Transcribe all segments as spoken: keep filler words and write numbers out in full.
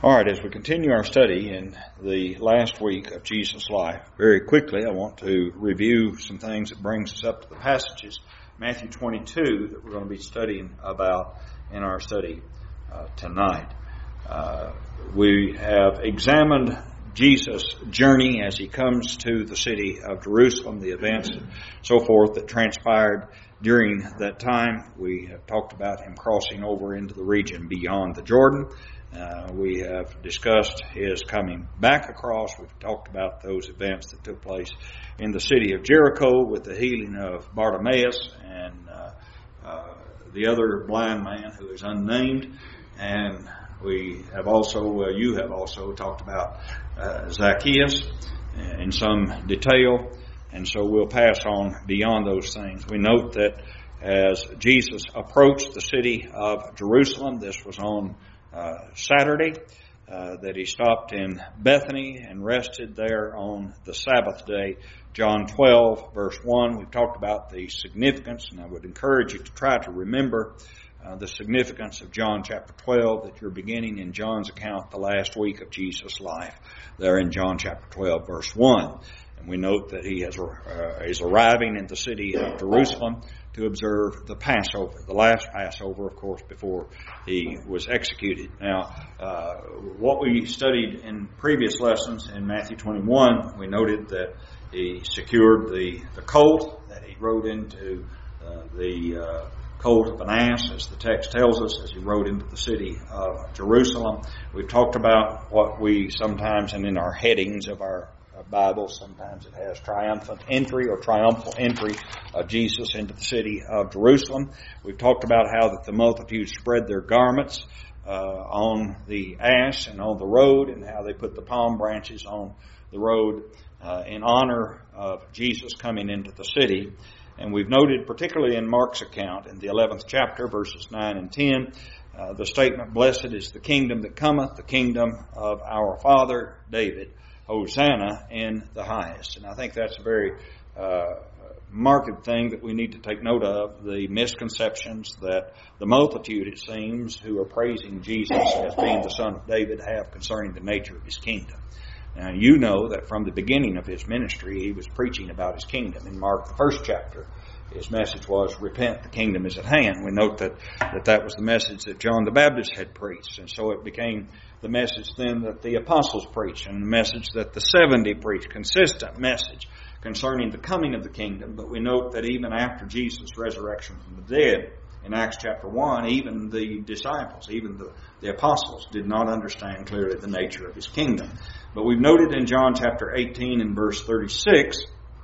All right, as we continue our study in the last week of Jesus' life, very quickly I want to review some things that brings us up to the passages, Matthew twenty-two, that we're going to be studying about in our study uh, tonight. Uh, we have examined Jesus' journey as he comes to the city of Jerusalem, the events and so forth that transpired during that time. We have talked about him crossing over into the region beyond the Jordan. Uh, we have discussed his coming back across. We've talked about those events that took place in the city of Jericho with the healing of Bartimaeus and uh, uh, the other blind man who is unnamed. And we have also, uh, you have also talked about uh, Zacchaeus in some detail. And so we'll pass on beyond those things. We note that as Jesus approached the city of Jerusalem, this was on Uh, Saturday, uh, that he stopped in Bethany and rested there on the Sabbath day. John twelve, verse one, we've talked about the significance, and I would encourage you to try to remember uh, the significance of John chapter twelve, that you're beginning in John's account the last week of Jesus' life, there in John chapter twelve, verse one. And we note that he has, uh, is arriving in the city of Jerusalem to observe the Passover, the last Passover, of course, before he was executed. Now, uh, what we studied in previous lessons in Matthew twenty-one, we noted that he secured the, the colt, that he rode into uh, the uh, colt of an ass, as the text tells us, as he rode into the city of Jerusalem. We've talked about what we sometimes, and in our headings of our Bible, sometimes it has triumphant entry or triumphal entry of Jesus into the city of Jerusalem. We've talked about how that the multitude spread their garments uh, on the ass and on the road, and how they put the palm branches on the road uh, in honor of Jesus coming into the city. And we've noted, particularly in Mark's account, in the eleventh chapter, verses nine and ten, uh, the statement, "Blessed is the kingdom that cometh, the kingdom of our father David. Hosanna in the highest." And I think that's a very uh, marked thing that we need to take note of, the misconceptions that the multitude, it seems, who are praising Jesus as being the Son of David have concerning the nature of his kingdom. Now, you know that from the beginning of his ministry, he was preaching about his kingdom. In Mark, the first chapter, his message was, "Repent, the kingdom is at hand." We note that, that that was the message that John the Baptist had preached. And so it became the message then that the apostles preached, and the message that the seventy preached, consistent message concerning the coming of the kingdom. But we note that even after Jesus' resurrection from the dead, in Acts chapter one, even the disciples, even the, the apostles, did not understand clearly the nature of his kingdom. But we've noted in John chapter eighteen and verse thirty-six,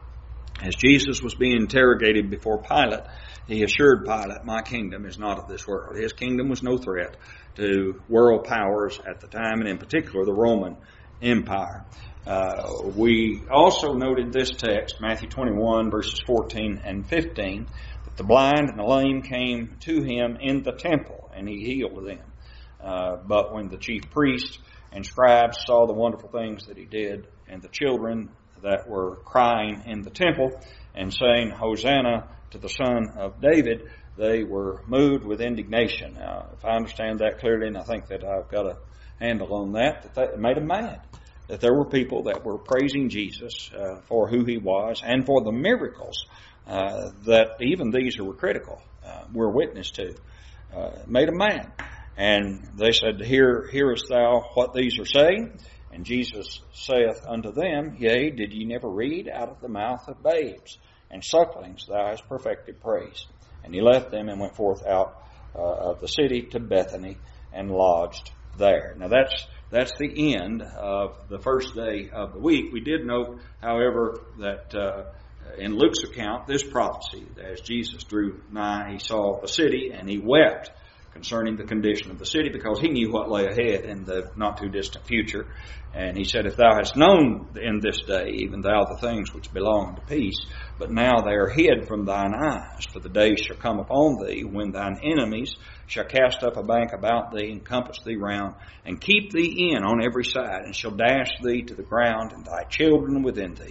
as Jesus was being interrogated before Pilate, he assured Pilate, "My kingdom is not of this world." His kingdom was no threat to world powers at the time, and in particular the Roman Empire. Uh, we also noted this text, Matthew twenty-one, verses fourteen and fifteen, that the blind and the lame came to him in the temple, and he healed them. Uh, but when the chief priests and scribes saw the wonderful things that he did, and the children that were crying in the temple and saying, "Hosanna to the Son of David," they were moved with indignation. Now, if I understand that clearly, and I think that I've got a handle on that, that, that it made them mad. That there were people that were praising Jesus uh, for who he was and for the miracles uh, that even these who were critical uh, were witness to. Uh, made them mad. And they said, Hear, hearest thou what these are saying? And Jesus saith unto them, Yea, did ye never read, out of the mouth of babes and sucklings thou hast perfected praise? And he left them and went forth out uh, of the city to Bethany and lodged there. Now that's that's the end of the first day of the week. We did note, however, that uh, in Luke's account, this prophecy, as Jesus drew nigh, he saw the city and he wept concerning the condition of the city, because he knew what lay ahead in the not too distant future. And he said, If thou hast known in this day, even thou, the things which belong to peace, but now they are hid from thine eyes, for the day shall come upon thee when thine enemies shall cast up a bank about thee, and compass thee round, and keep thee in on every side, and shall dash thee to the ground, and thy children within thee.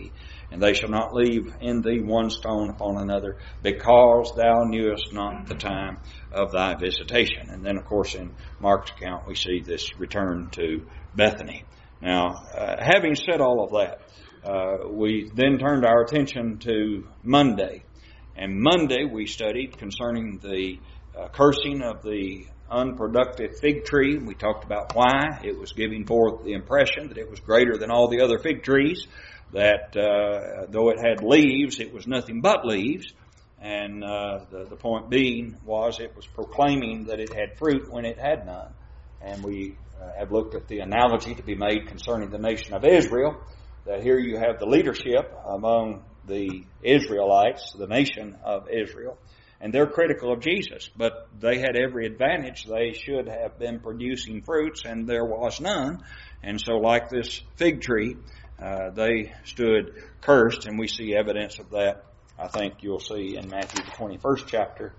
And they shall not leave in thee one stone upon another, because thou knewest not the time of thy visitation. And then, of course, in Mark's account, we see this return to Bethany. Now, uh, having said all of that, uh, we then turned our attention to Monday. And Monday we studied concerning the uh, cursing of the unproductive fig tree. We talked about why it was giving forth the impression that it was greater than all the other fig trees, that uh, though it had leaves, it was nothing but leaves. And uh, the, the point being was it was proclaiming that it had fruit when it had none. And we uh, have looked at the analogy to be made concerning the nation of Israel, that here you have the leadership among the Israelites, the nation of Israel, and they're critical of Jesus, but they had every advantage. They should have been producing fruits, and there was none. And so like this fig tree, uh, they stood cursed, and we see evidence of that, I think you'll see in Matthew the twenty-first chapter.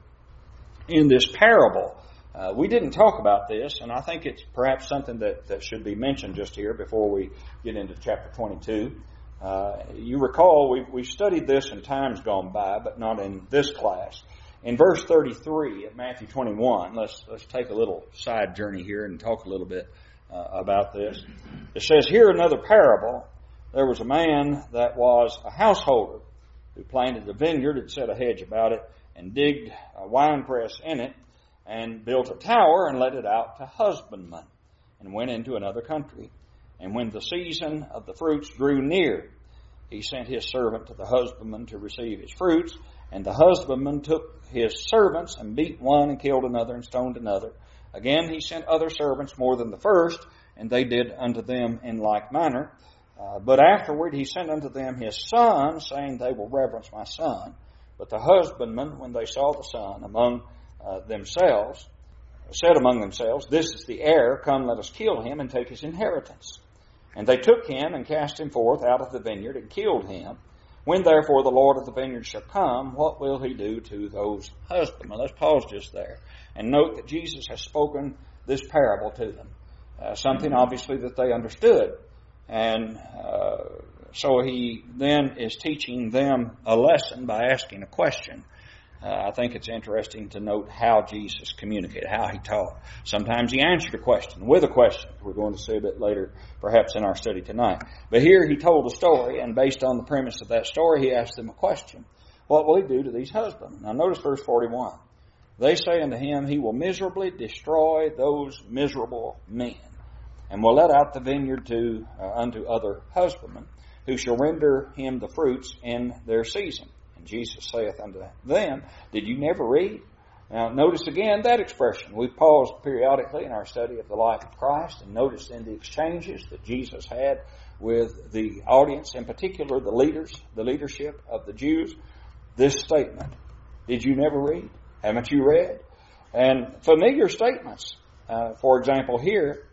In this parable, uh, we didn't talk about this, and I think it's perhaps something that, that should be mentioned just here before we get into chapter twenty-two. Uh, you recall we we studied this in times gone by, but not in this class. In verse thirty-three of Matthew twenty-one, let's let's take a little side journey here and talk a little bit uh, about this. It says, "Here another parable. There was a man that was a householder who planted a vineyard and set a hedge about it and digged a winepress in it and built a tower and let it out to husbandmen and went into another country. And when the season of the fruits drew near, he sent his servant to the husbandman to receive his fruits. And the husbandman took his servants and beat one and killed another and stoned another. Again he sent other servants more than the first, and they did unto them in like manner. Uh, but afterward he sent unto them his son, saying, They will reverence my son. But the husbandmen, when they saw the son among uh, themselves, said among themselves, This is the heir, come let us kill him and take his inheritance. And they took him and cast him forth out of the vineyard and killed him. When therefore the Lord of the vineyard shall come, what will he do to those husbandmen?" Let's pause just there and note that Jesus has spoken this parable to them. Uh, something obviously that they understood. And uh, so he then is teaching them a lesson by asking a question. Uh, I think it's interesting to note how Jesus communicated, how he taught. Sometimes he answered a question with a question. We're going to see a bit later, perhaps in our study tonight. But here he told a story, and based on the premise of that story, he asked them a question. What will he do to these husbands? Now notice verse forty-one. They say unto him, He will miserably destroy those miserable men, and will let out the vineyard to uh, unto other husbandmen, who shall render him the fruits in their season. And Jesus saith unto them, Did you never read? Now notice again that expression. We've paused periodically in our study of the life of Christ and noticed in the exchanges that Jesus had with the audience, in particular the leaders, the leadership of the Jews, this statement. Did you never read? Haven't you read? And familiar statements. Uh, for example, here,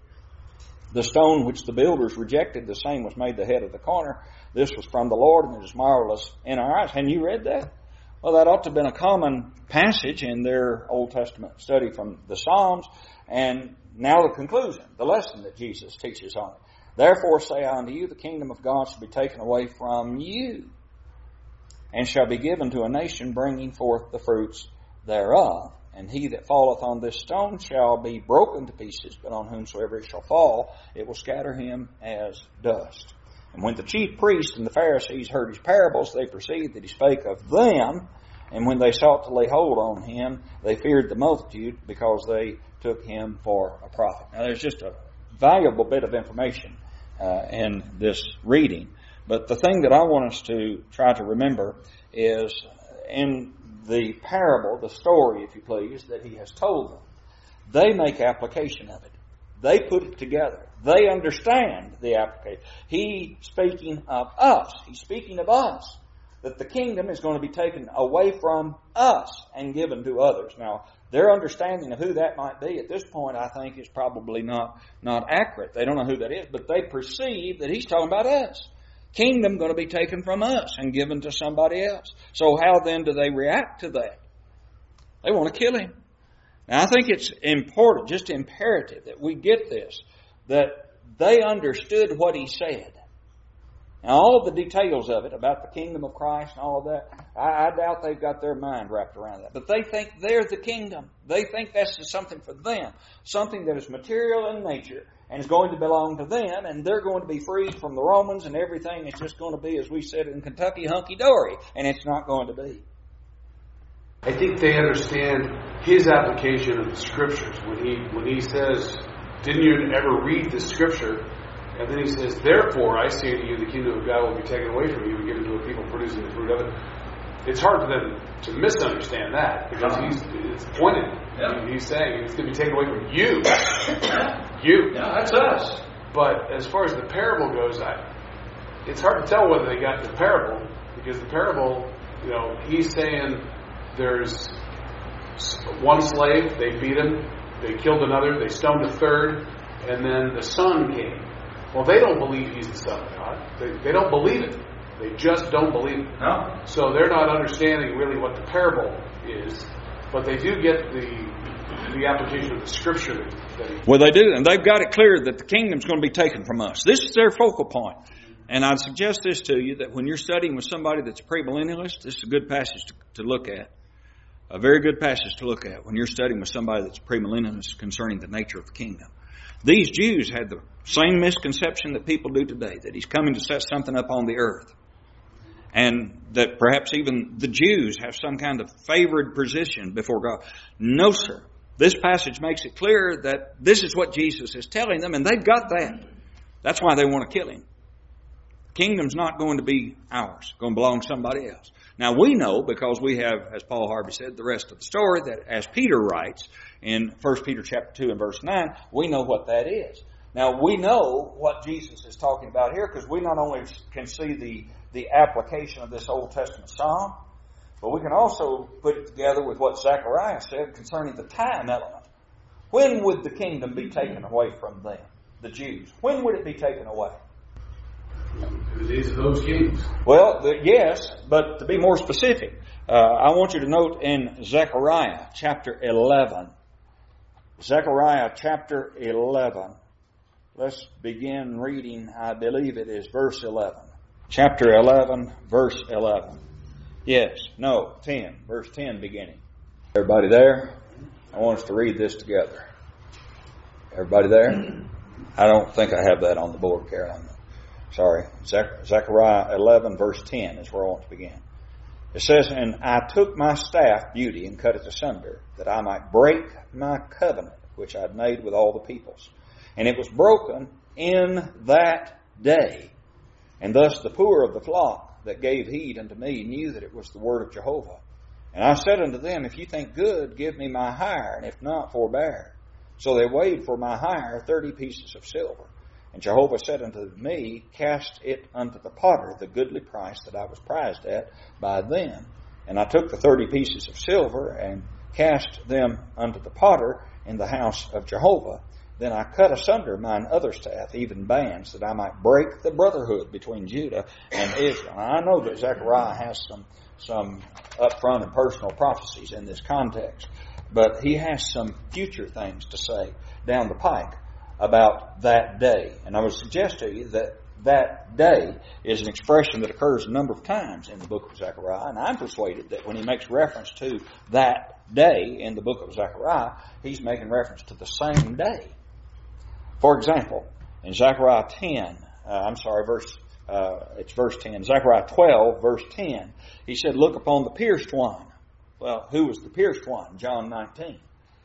the stone which the builders rejected, the same was made the head of the corner. This was from the Lord, and it is marvelous in our eyes. Hadn't you read that? Well, that ought to have been a common passage in their Old Testament study from the Psalms. And now the conclusion, the lesson that Jesus teaches on it. Therefore say I unto you, the kingdom of God shall be taken away from you, and shall be given to a nation bringing forth the fruits thereof. And he that falleth on this stone shall be broken to pieces, but on whomsoever it shall fall, it will scatter him as dust. And when the chief priests and the Pharisees heard his parables, they perceived that he spake of them. And when they sought to lay hold on him, they feared the multitude, because they took him for a prophet. Now there's just a valuable bit of information uh, in this reading. But the thing that I want us to try to remember is in the parable, the story, if you please, that he has told them, they make application of it. They put it together. They understand the application. He's speaking of us. He's speaking of us. That the kingdom is going to be taken away from us and given to others. Now, their understanding of who that might be at this point, I think, is probably not, not accurate. They don't know who that is, but they perceive that he's talking about us. Kingdom going to be taken from us and given to somebody else. So how then do they react to that? They want to kill him. Now I think it's important, just imperative that we get this, that they understood what he said. And all the details of it, about the kingdom of Christ and all of that, I, I doubt they've got their mind wrapped around that. But they think they're the kingdom. They think that's just something for them. Something that is material in nature and is going to belong to them, and they're going to be freed from the Romans, and everything is just going to be, as we said in Kentucky, hunky-dory. And it's not going to be. I think they understand his application of the Scriptures. When he when he says, didn't you ever read the Scripture? And then he says, therefore, I say to you, the kingdom of God will be taken away from you and given to a people producing the fruit of it. It's hard for them to misunderstand that, because he's it's pointed. Yeah. He's saying it's going to be taken away from you. You. Yeah, that's us. But as far as the parable goes, I, it's hard to tell whether they got the parable, because the parable, you know, he's saying there's one slave, they beat him, they killed another, they stoned a third, and then the son came. Well, they don't believe he's the Son of God. They, they don't believe it. They just don't believe it. No. So they're not understanding really what the parable is, but they do get the the application of the Scripture that he... Well, they do, and they've got it clear that the kingdom's going to be taken from us. This is their focal point. And I'd suggest this to you, that when you're studying with somebody that's a premillennialist, this is a good passage to, to look at. A very good passage to look at when you're studying with somebody that's a premillennialist concerning the nature of the kingdom. These Jews had the same misconception that people do today, that he's coming to set something up on the earth. And that perhaps even the Jews have some kind of favored position before God. No, sir. This passage makes it clear that this is what Jesus is telling them, and they've got that. That's why they want to kill him. The kingdom's not going to be ours. It's going to belong to somebody else. Now we know, because we have, as Paul Harvey said, the rest of the story, that as Peter writes in First Peter chapter two and verse nine, we know what that is. Now we know what Jesus is talking about here, because we not only can see the, the application of this Old Testament psalm, but we can also put it together with what Zechariah said concerning the time element. When would the kingdom be taken away from them, the Jews? When would it be taken away? The days of those kings. Well, the, yes, but to be more specific, uh, I want you to note in Zechariah chapter eleven. Zechariah chapter eleven. Let's begin reading, I believe it is verse eleven. Chapter eleven, verse eleven. Yes, no, ten, verse ten beginning. Everybody there? I want us to read this together. Everybody there? I don't think I have that on the board, Carolyn. Sorry. Zechariah eleven, verse ten is where I want to begin. It says, and I took my staff, beauty, and cut it asunder, that I might break my covenant, which I had made with all the peoples. And it was broken in that day. And thus the poor of the flock that gave heed unto me knew that it was the word of Jehovah. And I said unto them, if you think good, give me my hire, and if not, forbear. So they weighed for my hire thirty pieces of silver. And Jehovah said unto me, cast it unto the potter, the goodly price that I was prized at by them. And I took the thirty pieces of silver, and cast them unto the potter in the house of Jehovah. Then I cut asunder mine other staff, even bands, that I might break the brotherhood between Judah and Israel. Now, I know that Zechariah has some, some upfront and personal prophecies in this context, but he has some future things to say down the pike about that day. And I would suggest to you that that day is an expression that occurs a number of times in the book of Zechariah, and I'm persuaded that when he makes reference to that day in the book of Zechariah, he's making reference to the same day. For example, in Zechariah ten, uh, I'm sorry, verse uh, it's verse ten, Zechariah twelve, verse ten, he said, look upon the pierced one. Well, who was the pierced one? John nineteen.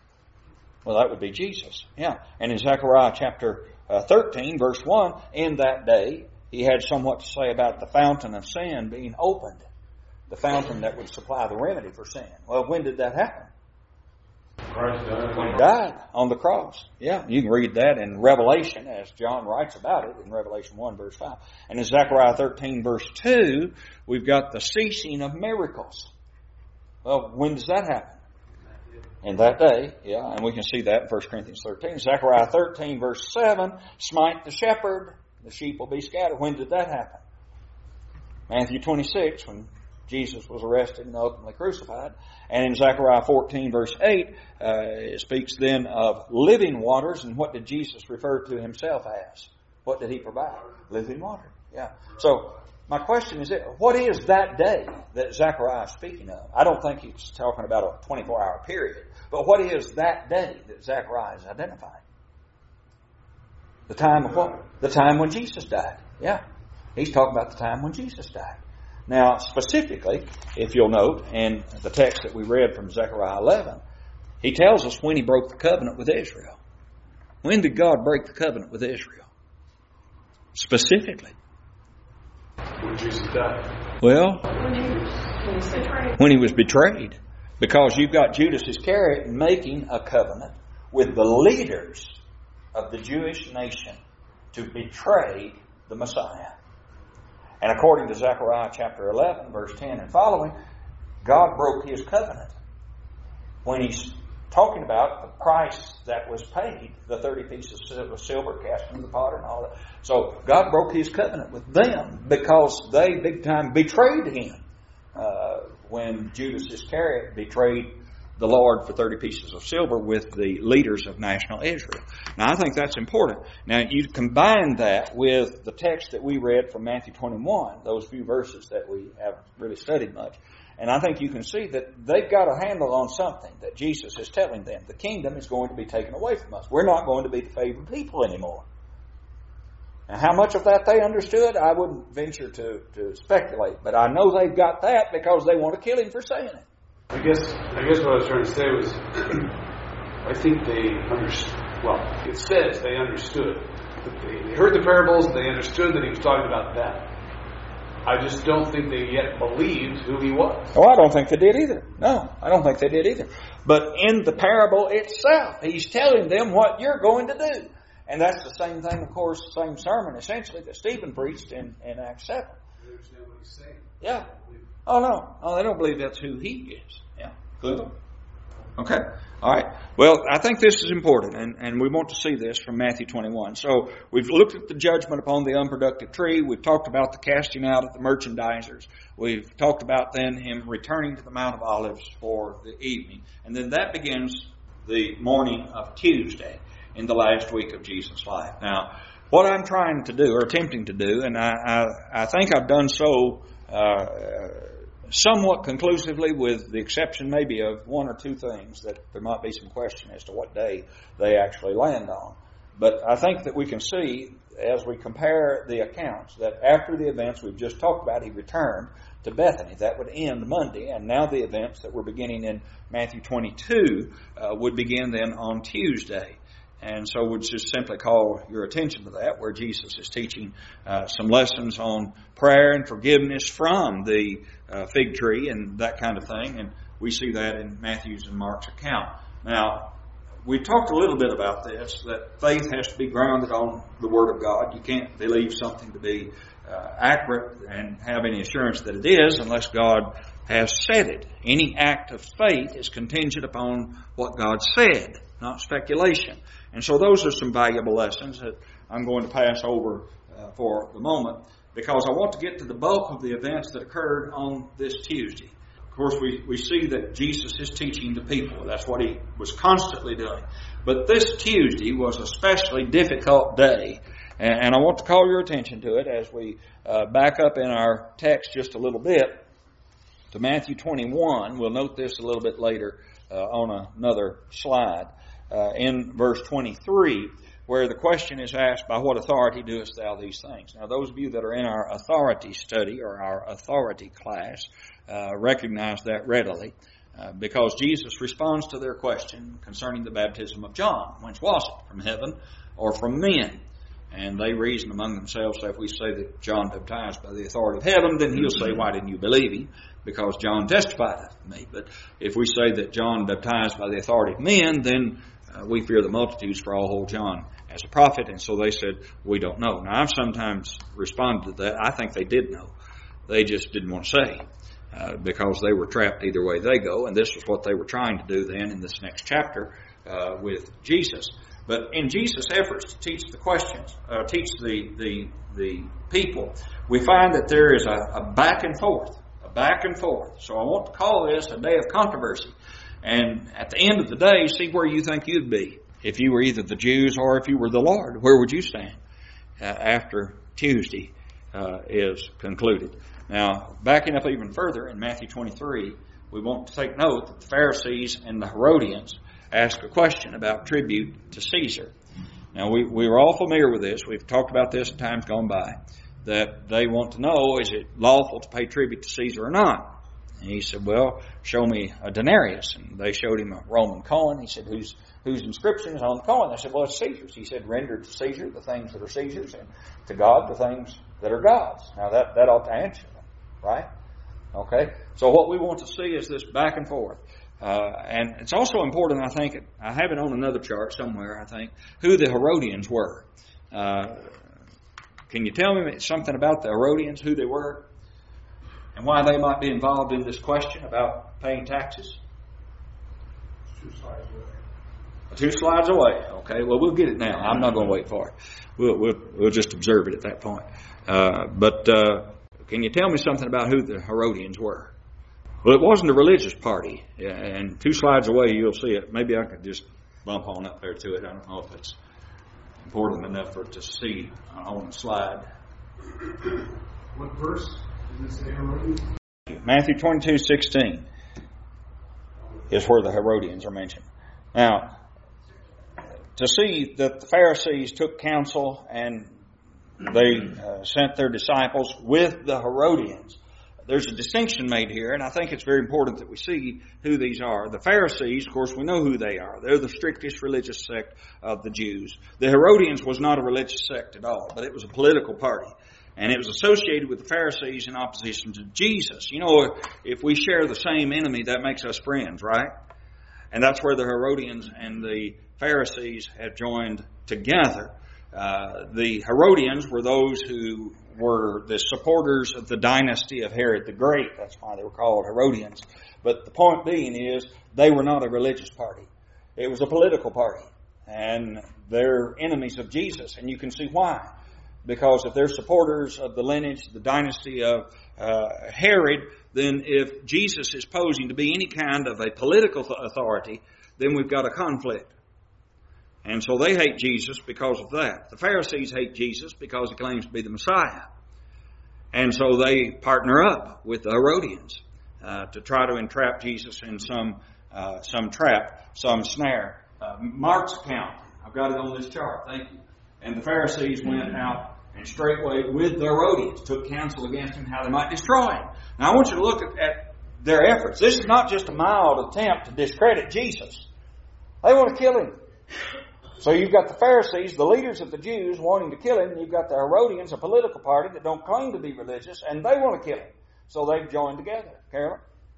Well, that would be Jesus. Yeah. And in Zechariah chapter uh, thirteen, verse one, in that day, he had somewhat to say about the fountain of sin being opened. The fountain that would supply the remedy for sin. Well, when did that happen? Christ died. When he died on the cross. Yeah, you can read that in Revelation, as John writes about it in Revelation one, verse five. And in Zechariah thirteen, verse two, we've got the ceasing of miracles. Well, when does that happen? In that day, yeah, and we can see that in First Corinthians thirteen. Zechariah thirteen, verse seven, smite the shepherd, the sheep will be scattered. When did that happen? Matthew twenty-six, when Jesus was arrested and ultimately crucified. And in Zechariah fourteen, verse eight, uh, it speaks then of living waters. And what did Jesus refer to himself as? What did he provide? Living water. Yeah. So my question is, what is that day that Zechariah is speaking of? I don't think he's talking about a twenty-four hour period. But what is that day that Zechariah is identifying? The time of what? The time when Jesus died. Yeah. He's talking about the time when Jesus died. Now, specifically, if you'll note, in the text that we read from Zechariah eleven, he tells us when he broke the covenant with Israel. When did God break the covenant with Israel? Specifically. When Jesus died. Well, When he was betrayed. when he was betrayed. Because you've got Judas Iscariot making a covenant with the leaders of the Jewish nation to betray the Messiah. And according to Zechariah chapter eleven, verse ten and following, God broke His covenant when He's talking about the price that was paid, the thirty pieces of silver cast into the potter and all that. So God broke His covenant with them because they big time betrayed Him uh, when Judas Iscariot betrayed the Lord for thirty pieces of silver with the leaders of national Israel. Now, I think that's important. Now, you combine that with the text that we read from Matthew twenty-one, those few verses that we haven't really studied much, and I think you can see that they've got a handle on something that Jesus is telling them. The kingdom is going to be taken away from us. We're not going to be the favored people anymore. Now, how much of that they understood, I wouldn't venture to, to speculate, but I know they've got that because they want to kill Him for saying it. I guess I guess what I was trying to say was, I think they understood. Well, it says they understood. They, they heard the parables. They understood that He was talking about them. I just don't think they yet believed who He was. Oh, I don't think they did either. No, I don't think they did either. But in the parable itself, He's telling them what you're going to do. And that's the same thing, of course, the same sermon, essentially, that Stephen preached in, in Acts seven. They understand what He's saying. Yeah. Oh, no. Oh, they don't believe that's who He is. Yeah. Good. Okay. All right. Well, I think this is important, and, and we want to see this from Matthew twenty-one. So we've looked at the judgment upon the unproductive tree. We've talked about the casting out of the merchandisers. We've talked about then Him returning to the Mount of Olives for the evening. And then that begins the morning of Tuesday in the last week of Jesus' life. Now, what I'm trying to do, or attempting to do, and I, I, I think I've done so uh, somewhat conclusively, with the exception maybe of one or two things that there might be some question as to what day they actually land on. But I think that we can see, as we compare the accounts, that after the events we've just talked about, He returned to Bethany. That would end Monday, and now the events that we're beginning in Matthew twenty-two uh, would begin then on Tuesday. And so we'd just simply call your attention to that, where Jesus is teaching uh, some lessons on prayer and forgiveness from the uh, fig tree and that kind of thing. And we see that in Matthew's and Mark's account. Now, we talked a little bit about this, that faith has to be grounded on the Word of God. You can't believe something to be uh, accurate and have any assurance that it is unless God has said it. Any act of faith is contingent upon what God said, not speculation. And so those are some valuable lessons that I'm going to pass over uh, for the moment, because I want to get to the bulk of the events that occurred on this Tuesday. Of course, we, we see that Jesus is teaching the people. That's what He was constantly doing. But this Tuesday was a especially difficult day. And, and I want to call your attention to it as we uh, back up in our text just a little bit to Matthew twenty-one. We'll note this a little bit later uh, on another slide. Uh, in verse twenty-three, where the question is asked, by what authority doest thou these things? Now, those of you that are in our authority study or our authority class uh, recognize that readily, uh, because Jesus responds to their question concerning the baptism of John. Whence was it? From heaven or from men? And they reason among themselves, so if we say that John baptized by the authority of heaven, then he'll say, why didn't you believe him? Because John testified of me. But if we say that John baptized by the authority of men, then Uh, we fear the multitudes, for all hold John as a prophet. And so they said, we don't know. Now, I've sometimes responded to that. I think they did know. They just didn't want to say uh, because they were trapped either way they go. And this is what they were trying to do then in this next chapter uh, with Jesus. But in Jesus' efforts to teach the questions, uh, teach the, the, the people, we find that there is a, a back and forth, a back and forth. So I want to call this a day of controversy. And at the end of the day, see where you think you'd be. If you were either the Jews or if you were the Lord, where would you stand uh, after Tuesday? uh, is concluded. Now, backing up even further in Matthew twenty-three, we want to take note that the Pharisees and the Herodians ask a question about tribute to Caesar. Now, we, we are all familiar with this. We've talked about this in times gone by, that they want to know, is it lawful to pay tribute to Caesar or not? And he said, well, show me a denarius. And they showed him a Roman coin. He said, whose whose inscription is on the coin? They said, well, it's Caesar's. He said, render to Caesar the things that are Caesar's, and to God the things that are God's. Now, that, that ought to answer them, right? Okay? So what we want to see is this back and forth. Uh, and it's also important, I think, I have it on another chart somewhere, I think, who the Herodians were. Uh, can you tell me something about the Herodians, who they were, and why they might be involved in this question about paying taxes? Two slides away. Two slides away. Okay, well, we'll get it now. I'm not going to wait for it. We'll, we'll, we'll just observe it at that point. Uh, but uh, can you tell me something about who the Herodians were? Well, it wasn't a religious party. And two slides away, you'll see it. Maybe I could just bump on up there to it. I don't know if it's important enough for it to see on the slide. What verse does it say Herodians? Matthew twenty-two sixteen is where the Herodians are mentioned. Now, to see that the Pharisees took counsel and they uh, sent their disciples with the Herodians, there's a distinction made here, and I think it's very important that we see who these are. The Pharisees, of course, we know who they are. They're the strictest religious sect of the Jews. The Herodians was not a religious sect at all, but it was a political party. And it was associated with the Pharisees in opposition to Jesus. You know, if we share the same enemy, that makes us friends, right? And that's where the Herodians and the Pharisees have joined together. Uh, the Herodians were those who were the supporters of the dynasty of Herod the Great. That's why they were called Herodians. But the point being is, they were not a religious party. It was a political party. And they're enemies of Jesus. And you can see why. Because if they're supporters of the lineage, the dynasty of uh, Herod, then if Jesus is posing to be any kind of a political authority, then we've got a conflict. And so they hate Jesus because of that. The Pharisees hate Jesus because he claims to be the Messiah. And so they partner up with the Herodians uh, to try to entrap Jesus in some uh, some trap, some snare. Uh, Mark's account, I've got it on this chart, thank you. And the Pharisees went out and straightway with the Herodians took counsel against him how they might destroy him. Now I want you to look at, at their efforts. This is not just a mild attempt to discredit Jesus. They want to kill him. So you've got the Pharisees, the leaders of the Jews, wanting to kill him, and you've got the Herodians, a political party that don't claim to be religious, and they want to kill him. So they've joined together. Carolyn?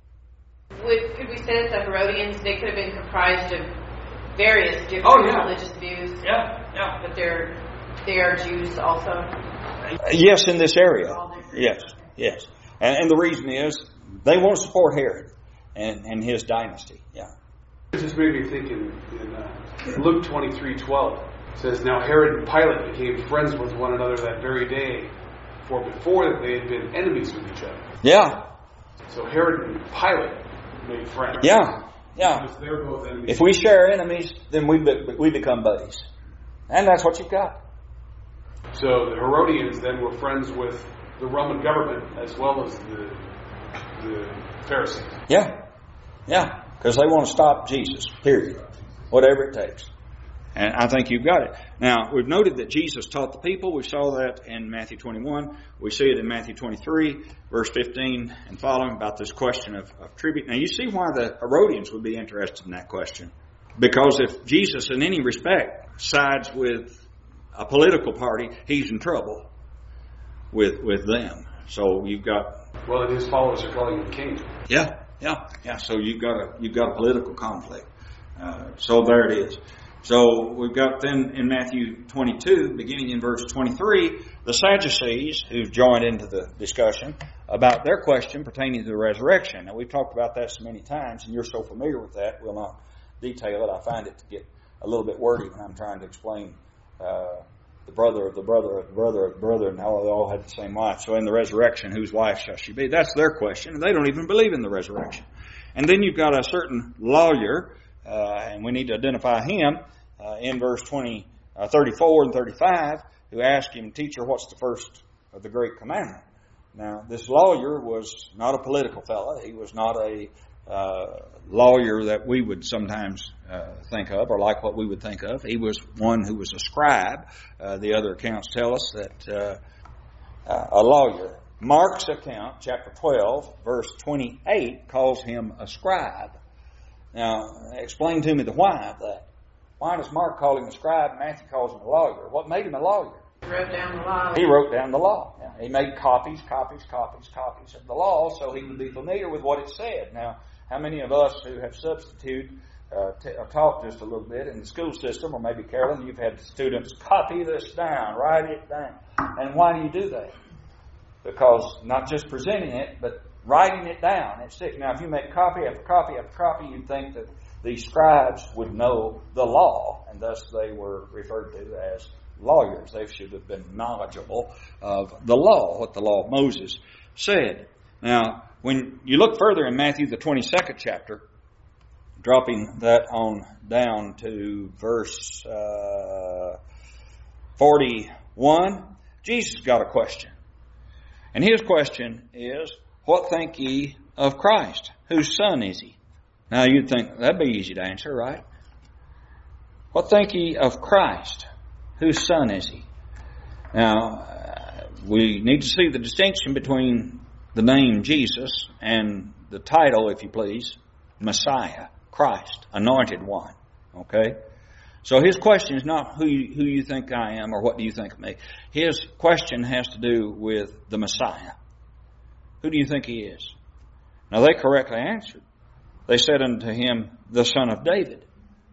Would, could we say that the Herodians, they could have been comprised of various different oh, yeah. religious views? Yeah, yeah. But they're, they are Jews also? Yes, in this area. Yes, yes. And, and the reason is, they want to support Herod and, and his dynasty. Yeah. It just made me think in, in uh, Luke twenty-three twelve. It says, now Herod and Pilate became friends with one another that very day, for before that they had been enemies with each other. Yeah. So Herod and Pilate made friends. Yeah, yeah. Because they're both enemies. If we share enemies, then we be, we become buddies. And that's what you've got. So the Herodians then were friends with the Roman government as well as the, the Pharisees. Yeah, yeah. Because they want to stop Jesus, period. Whatever it takes. And I think you've got it. Now, we've noted that Jesus taught the people. We saw that in Matthew twenty-one. We see it in Matthew twenty-three, verse fifteen and following about this question of, of tribute. Now, you see why the Herodians would be interested in that question. Because if Jesus, in any respect, sides with a political party, he's in trouble with with them. So you've got... Well, and his followers are calling him king. Yeah. Yeah, yeah. So you've got a you've got a political conflict. Uh, so there it is. So we've got then in Matthew twenty-two, beginning in verse twenty-three, the Sadducees who've joined into the discussion about their question pertaining to the resurrection. Now we've talked about that so many times, and you're so familiar with that, we'll not detail it. I find it to get a little bit wordy when I'm trying to explain uh, the brother of the brother of the brother of the brother, and how they all had the same wife. So in the resurrection, whose wife shall she be? That's their question, and they don't even believe in the resurrection. And then you've got a certain lawyer, uh, and we need to identify him uh, in verse twenty, uh, thirty-four and thirty-five, who asked him, Teacher, what's the first of the great commandment. Now, this lawyer was not a political fellow. He was not a uh, lawyer that we would sometimes uh, think of, or like what we would think of. He was one who was a scribe. Uh, the other accounts tell us that uh, uh, a lawyer. Mark's account, chapter twelve, verse twenty-eight, calls him a scribe. Now, explain to me the why of that. Why does Mark call him a scribe and Matthew calls him a lawyer? What made him a lawyer? He wrote down the law. He wrote down the law. Now, he made copies, copies, copies, copies of the law so he would be familiar with what it said. Now, how many of us who have substituted, uh, t- uh, taught just a little bit in the school system, or maybe Carolyn, you've had students copy this down, write it down. And why do you do that? Because not just presenting it, but writing it down. It's sick. Now, if you make copy after copy after copy, you'd think that these scribes would know the law, and thus they were referred to as lawyers. They should have been knowledgeable of the law, what the law of Moses said. Now, when you look further in Matthew, the twenty-second chapter, dropping that on down to verse uh, forty-one, Jesus got a question. And his question is, what think ye of Christ? Whose son is he? Now you'd think that'd be easy to answer, right? What think ye of Christ? Whose son is he? Now, uh, we need to see the distinction between the name Jesus and the title, if you please, Messiah, Christ, Anointed One. Okay? So his question is not who you, who you think I am or what do you think of me. His question has to do with the Messiah. Who do you think he is? Now they correctly answered. They said unto him, the son of David.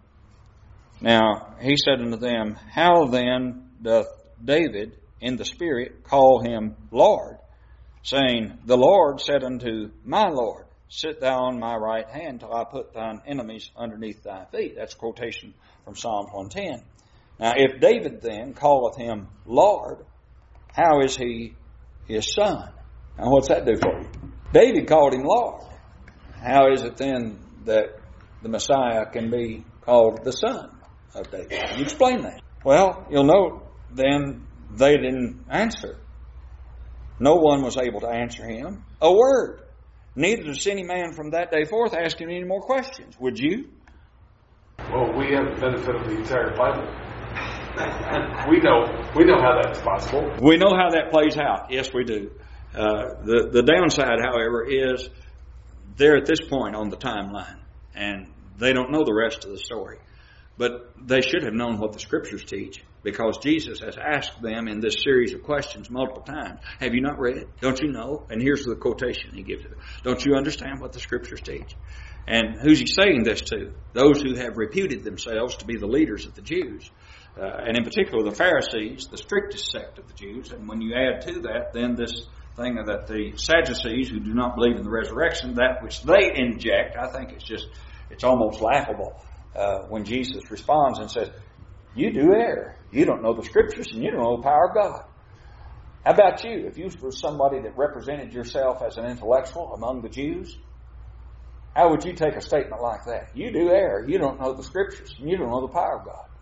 Now he said unto them, how then doth David in the Spirit call him Lord, saying, the Lord said unto my Lord, sit thou on my right hand till I put thine enemies underneath thy feet. That's a quotation from Psalm one ten. Now, if David then calleth him Lord, how is he his son? Now, what's that do for you? David called him Lord. How is it then that the Messiah can be called the son of David? You explain that. Well, you'll note then they didn't answer. No one was able to answer him a word. Neither does any man from that day forth ask him any more questions. Would you? Well, we have the benefit of the entire Bible. we know we know how that's possible. We know how that plays out. Yes, we do. Uh, the, the downside, however, is they're at this point on the timeline, and they don't know the rest of the story. But they should have known what the Scriptures teach, because Jesus has asked them in this series of questions multiple times. Have you not read it? Don't you know? And here's the quotation he gives it. Don't you understand what the Scriptures teach? And who's he saying this to? Those who have reputed themselves to be the leaders of the Jews. Uh, and in particular the Pharisees, the strictest sect of the Jews. And when you add to that then this thing that the Sadducees, who do not believe in the resurrection, that which they inject, I think it's just, it's almost laughable uh, when Jesus responds and says, you do err. You don't know the Scriptures and you don't know the power of God. How about you? If you were somebody that represented yourself as an intellectual among the Jews, how would you take a statement like that? You do err. You don't know the Scriptures and you don't know the power of God.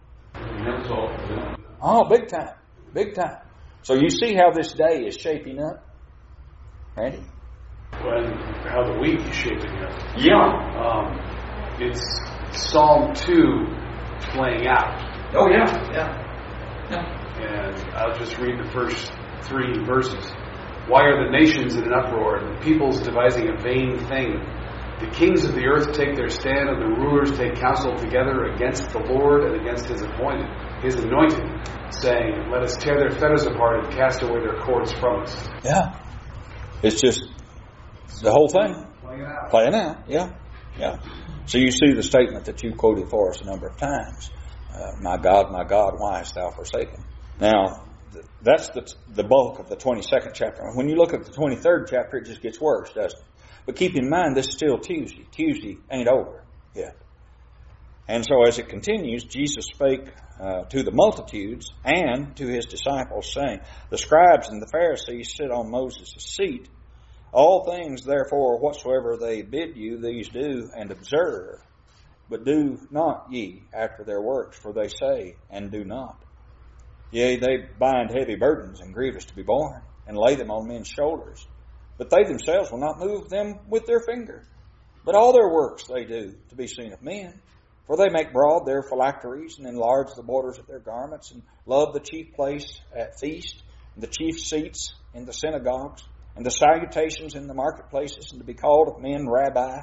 Oh, big time. Big time. So you see how this day is shaping up? Randy? Well, how the week is shaping up. Yeah. Um, it's Psalm two playing out. Oh, yeah. Yeah. Yeah. And I'll just read the first three verses. Why are the nations in an uproar, and the peoples devising a vain thing? The kings of the earth take their stand, and the rulers take counsel together against the Lord and against His appointed, His anointed, saying, let us tear their fetters apart and cast away their cords from us. Yeah. It's just the whole thing. Playing out. Playing out, yeah. Yeah. So you see the statement that you quoted for us a number of times. Uh, my God, my God, why hast thou forsaken? Now, th- that's the the bulk of the twenty-second chapter. When you look at the twenty-third chapter, it just gets worse, doesn't it? But keep in mind, this is still Tuesday. Tuesday ain't over yet. And so as it continues, Jesus spake uh, to the multitudes and to His disciples, saying, the scribes and the Pharisees sit on Moses' seat. All things, therefore, whatsoever they bid you, these do and observe. But do not ye after their works, for they say, and do not. Yea, they bind heavy burdens and grievous to be borne, and lay them on men's shoulders. But they themselves will not move them with their finger. But all their works they do to be seen of men. For they make broad their phylacteries, and enlarge the borders of their garments, and love the chief place at feast, and the chief seats in the synagogues, and the salutations in the marketplaces, and to be called of men Rabbi.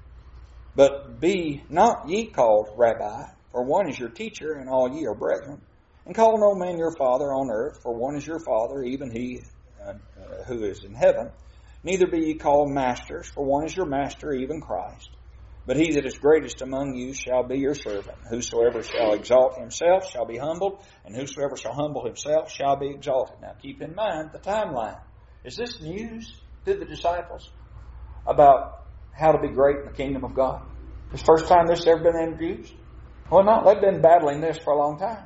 But be not ye called Rabbi, for one is your teacher, and all ye are brethren. And call no man your father on earth, for one is your Father, even he uh, uh, who is in heaven. Neither be ye called masters, for one is your master, even Christ. But he that is greatest among you shall be your servant. Whosoever shall exalt himself shall be humbled, and whosoever shall humble himself shall be exalted. Now keep in mind the timeline. Is this news to the disciples about how to be great in the kingdom of God? It's the first time this has ever been introduced? Well, no, they've been battling this for a long time.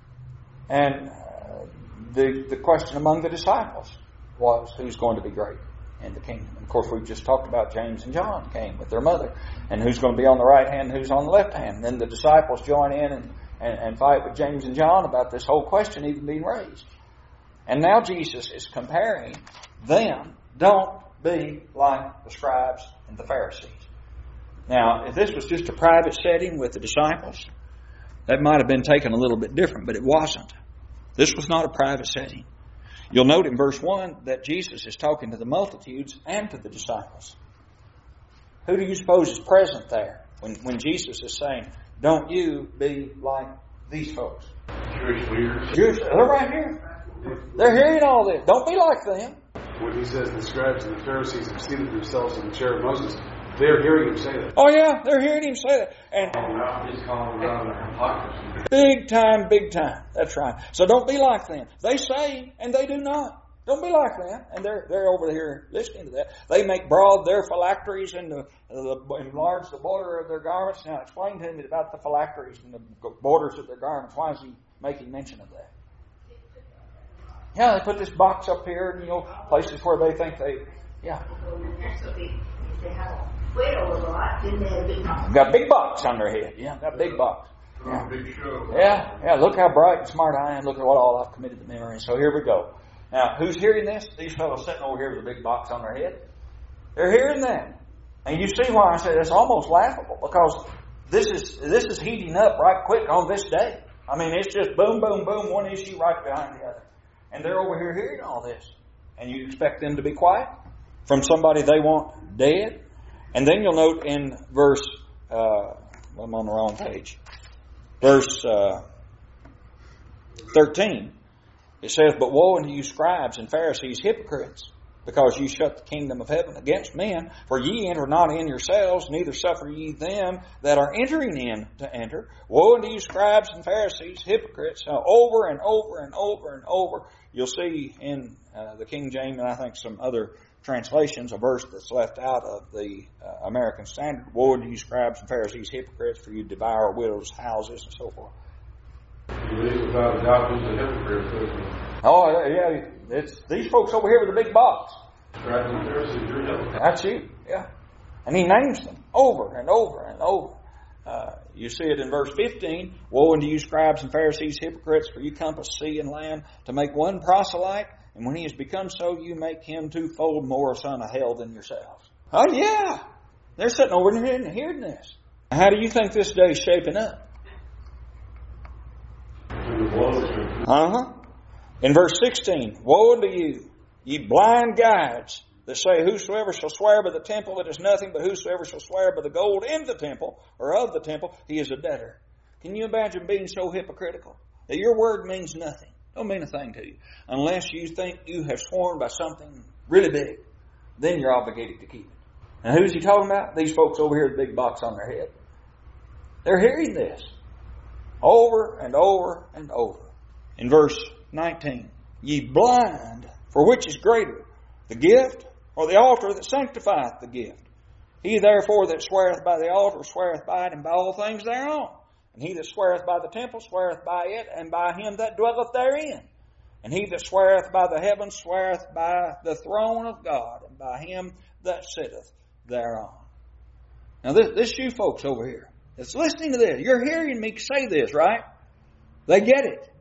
And uh, the the question among the disciples was, who's going to be great in the kingdom? And of course, we've just talked about James and John came with their mother, and who's going to be on the right hand and who's on the left hand. And then the disciples join in and, and, and fight with James and John about this whole question even being raised. And now Jesus is comparing them. Don't be like the scribes and the Pharisees. Now, if this was just a private setting with the disciples, that might have been taken a little bit different, but it wasn't. This was not a private setting. You'll note in verse one that Jesus is talking to the multitudes and to the disciples. Who do you suppose is present there when, when Jesus is saying, don't you be like these folks? Jewish leaders. Jewish, they're right here. They're hearing all this. Don't be like them. When he says the scribes and the Pharisees have seated themselves in the chair of Moses, they're hearing him say that. Oh yeah, they're hearing him say that. And He's calling around their hypocrisy. big time, big time. That's right. So don't be like them. They say and they do not. Don't be like them. And they're they're over here listening to that. They make broad their phylacteries and the, the, enlarge the border of their garments. Now explain to me about the phylacteries and the borders of their garments. Why is he making mention of that? Yeah, they put this box up here, and you know, places where they think they, yeah. They had a widow a lot, didn't they have a big box? Got a big box on their head. Yeah, got a big box. Yeah. Big show. Yeah, yeah. Look how bright and smart I am. Look at what all I've committed to memory. So here we go. Now, who's hearing this? These fellows sitting over here with a big box on their head. They're hearing that, and you see why I say that's almost laughable, because this is this is heating up right quick on this day. I mean, it's just boom, boom, boom, one issue right behind the other, and they're over here hearing all this, and you expect them to be quiet from somebody they want dead. And then you'll note in verse, uh, well, I'm on the wrong page, verse uh, thirteen, it says, but woe unto you scribes and Pharisees, hypocrites, because ye shut the kingdom of heaven against men, for ye enter not in yourselves, neither suffer ye them that are entering in to enter. Woe unto you scribes and Pharisees, hypocrites. Now, over and over and over and over, you'll see in uh, the King James, and I think some other translations, a verse that's left out of the uh, American Standard. Woe unto you scribes and Pharisees, hypocrites, for you devour widows' houses, and so forth. He believes without a doubt who's a hypocrite, doesn't he? Oh, yeah, it's these folks over here with the big box. Scribes and Pharisees, you're hypocrites. That's you, yeah. And he names them over and over and over. Uh, you see it in verse fifteen. Woe unto you scribes and Pharisees, hypocrites, for you compass sea and land to make one proselyte, and when he has become so, you make him twofold more a son of hell than yourselves. Oh, yeah. They're sitting over here and hearing this. How do you think this day's shaping up? Uh-huh. In verse sixteen, woe unto you, ye blind guides, that say, whosoever shall swear by the temple, it is nothing, but whosoever shall swear by the gold in the temple, or of the temple, he is a debtor. Can you imagine being so hypocritical? That your word means nothing. Don't mean a thing to you. Unless you think you have sworn by something really big. Then you're obligated to keep it. Now who's he talking about? These folks over here with a big box on their head. They're hearing this. Over and over and over. In verse nineteen. Ye blind, for which is greater, the gift or the altar that sanctifieth the gift? He therefore that sweareth by the altar sweareth by it and by all things thereon. And he that sweareth by the temple sweareth by it and by him that dwelleth therein. And he that sweareth by the heavens sweareth by the throne of God and by him that sitteth thereon. Now this, this you folks over here that's listening to this, you're hearing me say this, right? They get it.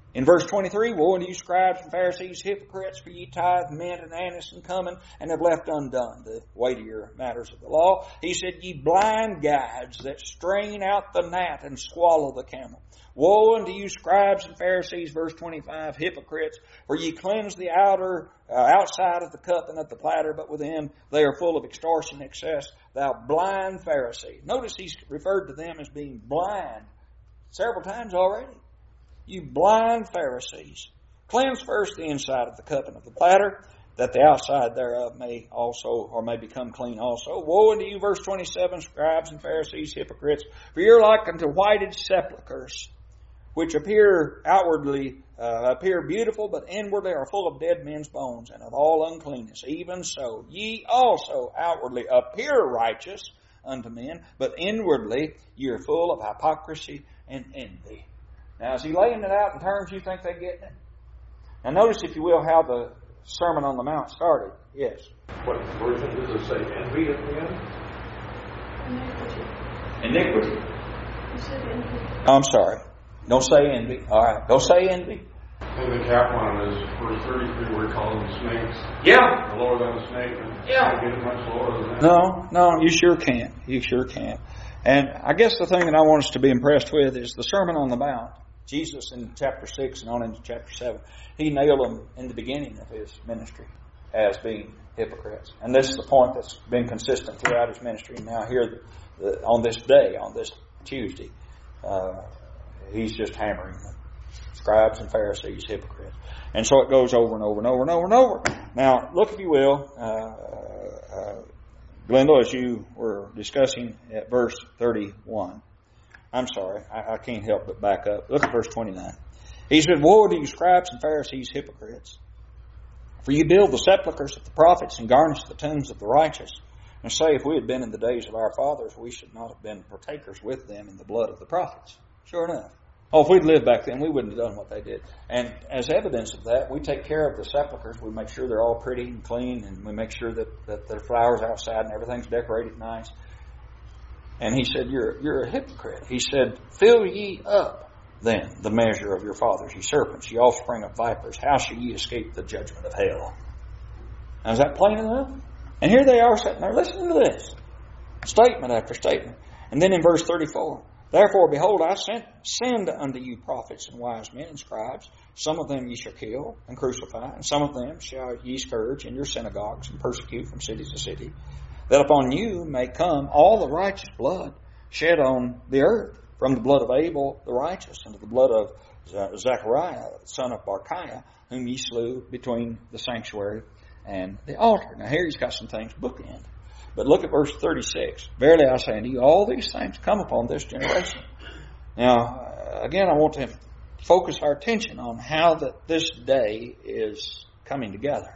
In verse twenty-three, woe unto you scribes and Pharisees, hypocrites, for ye tithe mint and anise and cumin, and have left undone the weightier matters of the law. He said, ye blind guides that strain out the gnat and swallow the camel. Woe unto you scribes and Pharisees, verse twenty-five, hypocrites, for ye cleanse the outer, uh, outside of the cup and of the platter, but within they are full of extortion and excess, thou blind Pharisee. Notice he's referred to them as being blind several times already. You blind Pharisees, cleanse first the inside of the cup and of the platter, that the outside thereof may also, or may become clean also. Woe unto you, verse twenty-seven, scribes and Pharisees, hypocrites, for you're like unto whited sepulchres, which appear outwardly, uh, appear beautiful, but inwardly are full of dead men's bones, and of all uncleanness. Even so, ye also outwardly appear righteous unto men, but inwardly ye are full of hypocrisy and envy. Now, is he laying it out in terms you think they're getting it? Now, notice, if you will, how the Sermon on the Mount started. Yes. What version does it say? Envy at the end? Iniquity. I'm sorry. Don't say envy. All right. Don't say envy. In the Kaplan is verse thirty-three, where he calls them snakes. Yeah. The lower than a snake. And Yeah. Get it much lower than that. No, no, you sure can. You sure can. And I guess the thing that I want us to be impressed with is the Sermon on the Mount. Jesus in chapter six and on into chapter seven, he nailed them in the beginning of his ministry as being hypocrites. And this is the point that's been consistent throughout his ministry. Now here, the, on this day, on this Tuesday, uh, he's just hammering them. Scribes and Pharisees, hypocrites. And so it goes over and over and over and over and over. Now, look, if you will, uh, uh, Glenda, as you were discussing at verse thirty-one. I'm sorry, I, I can't help but back up. Look at verse twenty-nine. He said, woe to you scribes and Pharisees, hypocrites, for you build the sepulchres of the prophets and garnish the tombs of the righteous, and say, if we had been in the days of our fathers, we should not have been partakers with them in the blood of the prophets. Sure enough. Oh, if we'd lived back then, we wouldn't have done what they did. And as evidence of that, we take care of the sepulchres. We make sure they're all pretty and clean, and we make sure that, that there are flowers outside and everything's decorated nice. And he said, you're, you're a hypocrite. He said, fill ye up then the measure of your fathers, ye serpents, ye offspring of vipers. How shall ye escape the judgment of hell? Now, is that plain enough? And here they are sitting there listening to this. Statement after statement. And then in verse thirty-four, therefore, behold, I sent, send unto you prophets and wise men and scribes. Some of them ye shall kill and crucify, and some of them shall ye scourge in your synagogues and persecute from city to city, that upon you may come all the righteous blood shed on the earth, from the blood of Abel the righteous unto the blood of Zechariah, son of Barchiah, whom ye slew between the sanctuary and the altar. Now here he's got some things bookend. But look at verse thirty-six. Verily I say unto you, all these things come upon this generation. Now, again, I want to focus our attention on how that this day is coming together.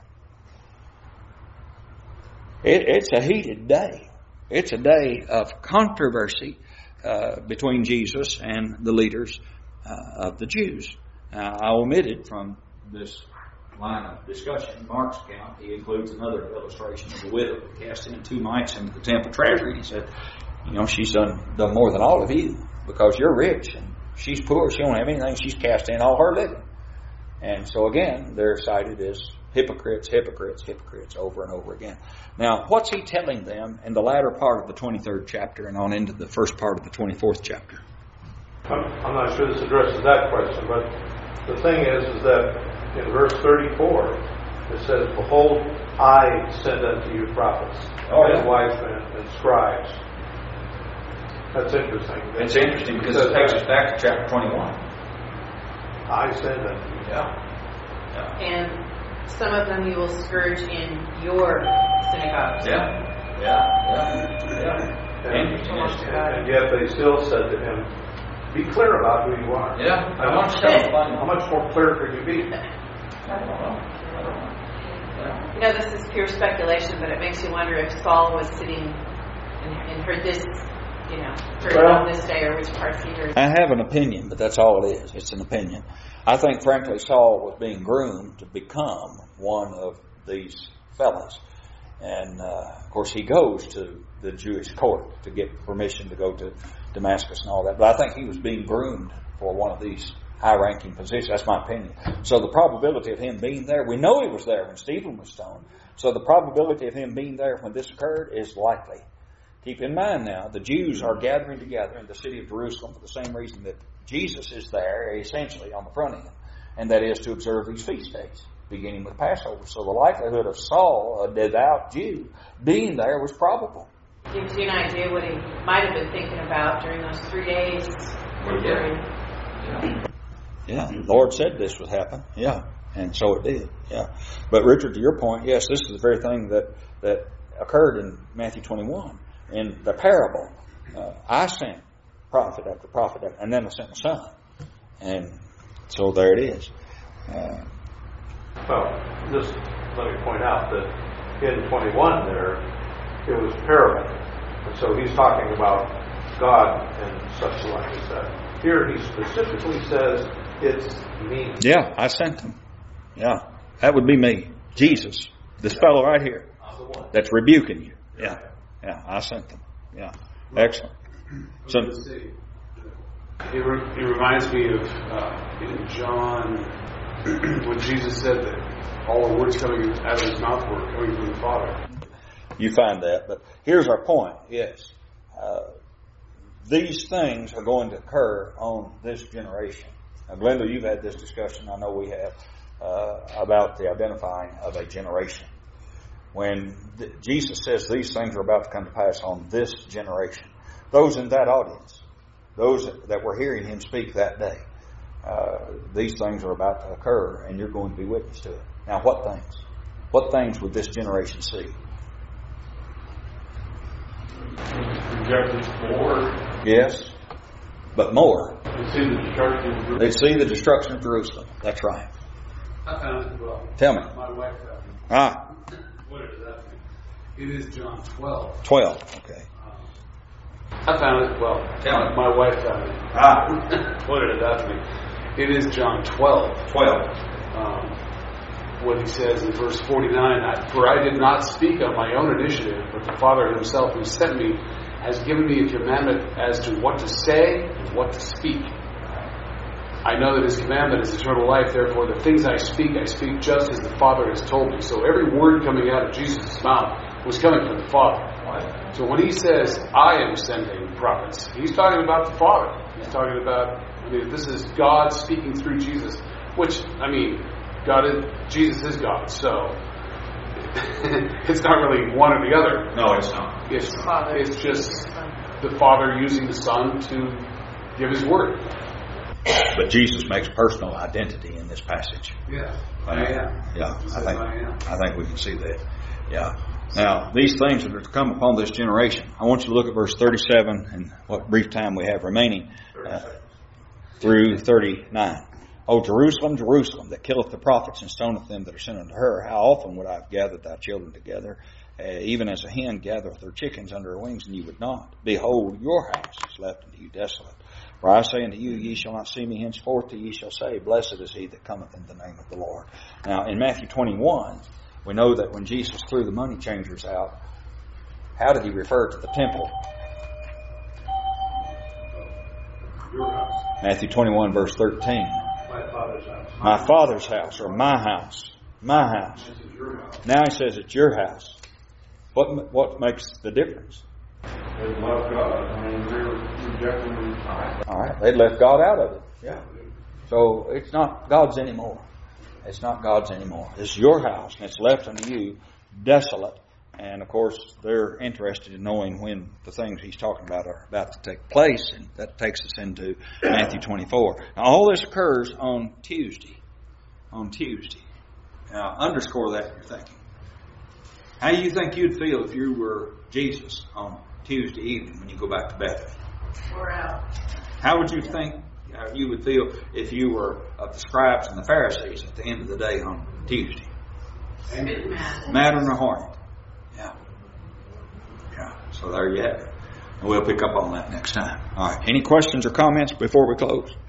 It, it's a heated day. It's a day of controversy uh, between Jesus and the leaders uh, of the Jews. Now, I omitted from this line of discussion Mark's account. He includes another illustration of the widow that cast in two mites into the temple treasury. He said, you know, she's done, done more than all of you because you're rich and she's poor. She don't have anything. She's cast in all her living. And so again, they're cited as hypocrites, hypocrites, hypocrites over and over again. Now, what's he telling them in the latter part of the twenty-third chapter and on into the first part of the twenty-fourth chapter? I'm, I'm not sure this addresses that question, but the thing is, is that in verse thirty-four, it says, behold, I send unto you prophets, oh, yeah. and wise men, and scribes. That's interesting. It's interesting because it takes us back to chapter twenty-one. I send unto you. Yeah. yeah. And some of them you will scourge in your synagogues. Yeah. Yeah. Yeah. Yeah. And, Interesting. and, and yet they still said to him, be clear about who you are. Yeah. I How want much, to tell you. how much more clear could you be? I don't know. I don't know. Yeah. You know, this is pure speculation, but it makes you wonder if Saul was sitting and, and heard this, you know, heard Well, it on this day, or which parts he heard. I have an opinion, but that's all it is. It's an opinion. I think, frankly, Saul was being groomed to become one of these fellows. And, uh, of course, he goes to the Jewish court to get permission to go to Damascus and all that. But I think he was being groomed for one of these high-ranking position. That's my opinion. So the probability of him being there, we know he was there when Stephen was stoned. So the probability of him being there when this occurred is likely. Keep in mind now, the Jews are gathering together in the city of Jerusalem for the same reason that Jesus is there, essentially, on the front end. And that is to observe these feast days, beginning with Passover. So the likelihood of Saul, a devout Jew, being there was probable. Gives you an idea what he might have been thinking about during those three days. During... Yeah. Yeah, the Lord said this would happen. Yeah, and so it did. Yeah. But Richard, to your point, yes, this is the very thing that, that occurred in Matthew twenty-one. In the parable, uh, I sent prophet after prophet, after, and then I sent my son. And so there it is. Uh, well, just let me point out that in twenty-one there, it was parable. And so he's talking about God and such like as that. Here he specifically says, it's me. Yeah, I sent him. Yeah, that would be me. Jesus. This fellow right here that's rebuking you. Yeah. Yeah, I sent them. Yeah, excellent. So, it, re- it reminds me of uh, in John when Jesus said that all the words coming out of his mouth were coming from the Father. You find that, but here's our point. Yes, uh, these things are going to occur on this generation. Now, Glenda, you've had this discussion. I know we have uh, about the identifying of a generation. When th- Jesus says these things are about to come to pass on this generation, those in that audience, those that were hearing him speak that day, uh, these things are about to occur, and you're going to be witness to it. Now, what things? What things would this generation see? Rejected more. Yes, but more. They see the destruction. They see the destruction of Jerusalem. That's right. I found it well. Tell me. My wife found it. Ah. What does that mean? It is John twelve. Twelve. Okay. I found it well. Tell me. My wife found it. Ah. What did that mean? It is John twelve. Twelve. Um, what he says in verse forty-nine, for I did not speak on my own initiative, but the Father himself who sent me has given me a commandment as to what to say and what to speak. I know that his commandment is eternal life, therefore the things I speak, I speak just as the Father has told me. So every word coming out of Jesus' mouth was coming from the Father. So when he says, I am sending prophets, he's talking about the Father. He's talking about, I mean, this is God speaking through Jesus, which, I mean, God is, Jesus is God, so it's not really one or the other. No, it's not. It's, it's just the Father using the Son to give his word. But Jesus makes personal identity in this passage. Yeah, I am. Yeah, I think I, am. I think we can see that. Yeah. Now, these things that are to come upon this generation, I want you to look at verse thirty-seven and what brief time we have remaining uh, through thirty-nine. O Jerusalem, Jerusalem, that killeth the prophets and stoneth them that are sent unto her, how often would I have gathered thy children together, uh, even as a hen gathereth her chickens under her wings, and ye would not. Behold, your house is left unto you desolate. For I say unto you, ye shall not see me henceforth, till ye shall say, blessed is he that cometh in the name of the Lord. Now, in Matthew twenty-one, we know that when Jesus threw the money changers out, how did he refer to the temple? Your house. Matthew twenty-one, verse thirteen. My Father's house. My Father's house, or my house. My house. This is your house. Now he says it's your house. What what makes the difference? They love God. I mean, they're rejecting Him. All right, they left God out of it. Yeah. So it's not God's anymore. It's not God's anymore. It's your house, and it's left unto you desolate. And of course, they're interested in knowing when the things he's talking about are about to take place, and that takes us into Matthew twenty-four. Now, all this occurs on Tuesday. On Tuesday. Now, underscore that in your thinking. How do you think you'd feel if you were Jesus on Tuesday evening when you go back to Bethany? We're out. How would you think uh, you would feel if you were of the scribes and the Pharisees at the end of the day on Tuesday? Mad. Mad on the horn. Yeah. Yeah. So there you have it. And we'll pick up on that next time. All right. Any questions or comments before we close?